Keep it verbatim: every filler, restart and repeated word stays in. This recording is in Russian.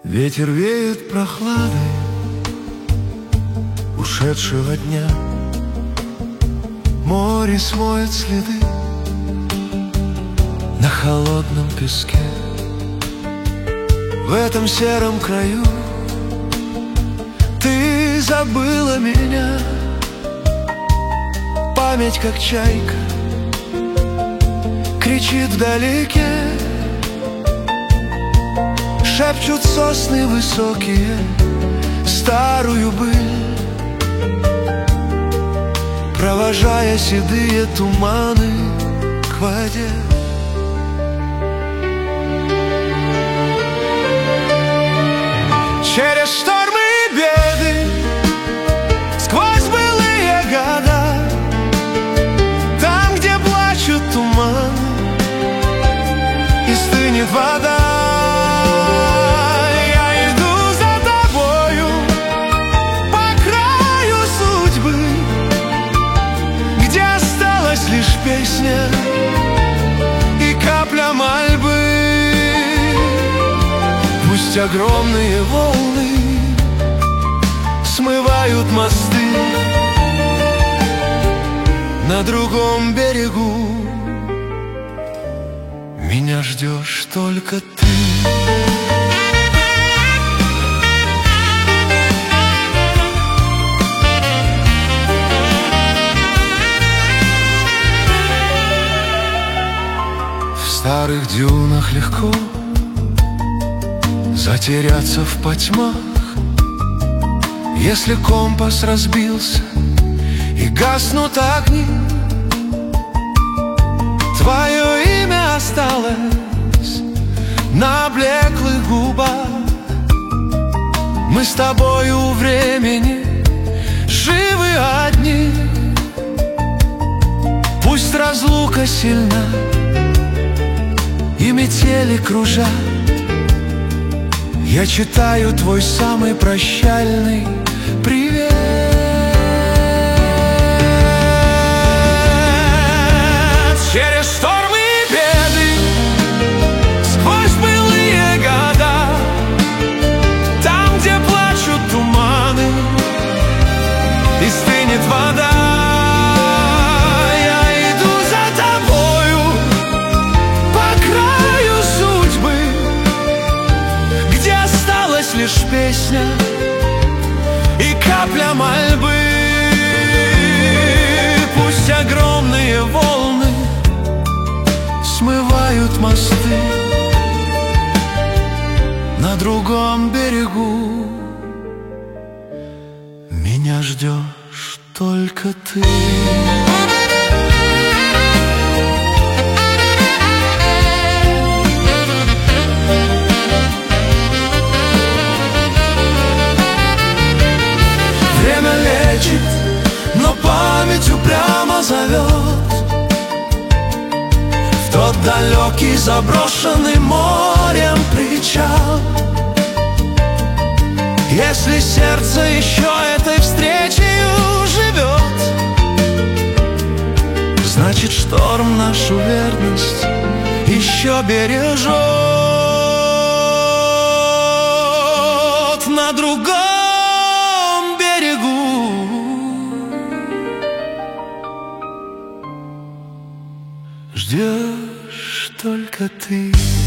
Ветер веет прохладой ушедшего дня. Море смоет следы на холодном песке. В этом сером краю ты забыла меня. Память, как чайка, кричит вдалеке. Шепчут сосны высокие старую быль, провожая седые туманы к воде. Через штормы и беды, сквозь былые года, там, где плачут туманы и стынет вода, я иду за тобою по краю судьбы, где осталась лишь песня и капля мольбы. Пусть огромные волны смывают мосты, на другом берегу меня ждешь только ты. В старых дюнах легко затеряться в потьмах, если компас разбился и гаснут огни. Твое имя осталось на блеклых губах. Мы с тобою у времени живы одни. Пусть разлука сильна и метели кружат, я читаю твой самый прощальный привет. Через штормы и беды, сквозь былые года, там, где плачут туманы и стынет вода, я иду за тобою по краю судьбы, где осталась лишь песня и капля мольбы. Пусть огромные волны смывают мосты, на другом берегу меня ждешь только ты. Время лечит, но память упрямо зовет в тот далекий заброшенный морем причал. Если сердце еще этой встречей живет, значит, шторм нашу верность еще бережет. На другом берегу ждешь только ты.